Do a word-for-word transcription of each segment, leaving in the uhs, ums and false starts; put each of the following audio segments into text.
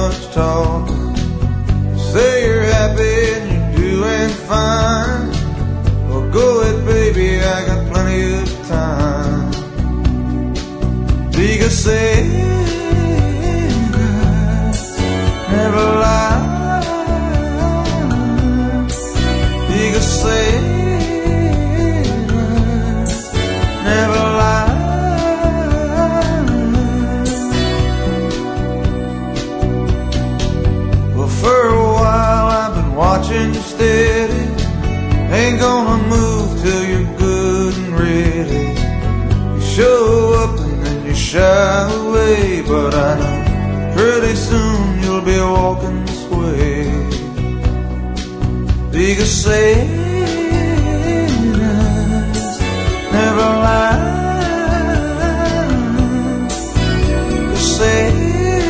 much talking. Say you're happy and you're doing fine. Well, go ahead, baby, I got plenty of time. Because saying never lie. Because saying never lie. Well, for a while I've been watching you steady. Ain't gonna move till you're good and ready. You show up and then you shy away, but I know pretty soon you'll be walking this way. Because saying never lie. Saying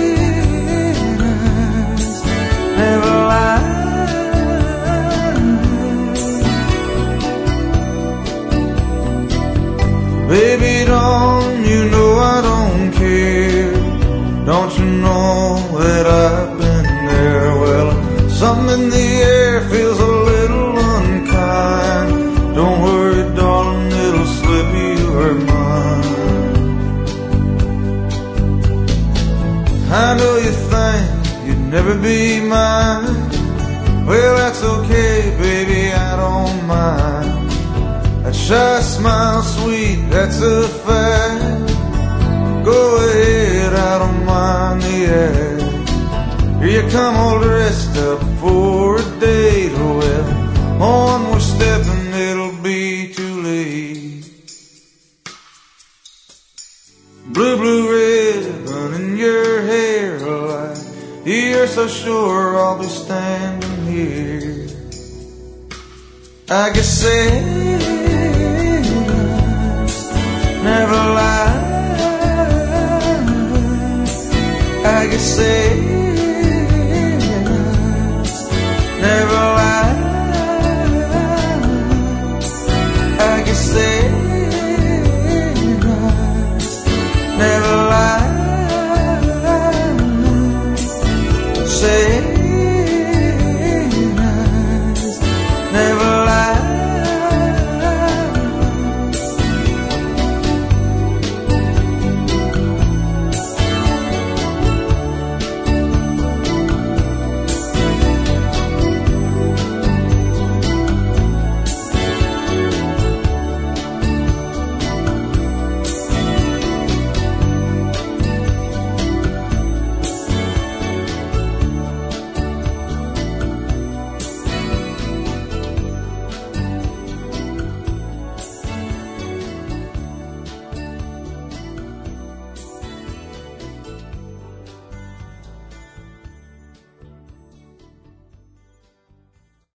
never lie. Baby, don't you know I don't care? Don't you know that I've been there? Well, something in the air feels a little unkind. Don't worry, darling, it'll slip, you are mine. I know you think you'd never be mine. Well, that's okay, baby, I don't mind. That shy smile, sweet, that's a fact. Go ahead, I don't mind the act. Here you come all dressed up for a date. Oh, well, on we're stepping, it'll be too late. Blue, blue ribbon in your hair, like you're so sure I'll be standing here. I guess saying never lie. I guess saying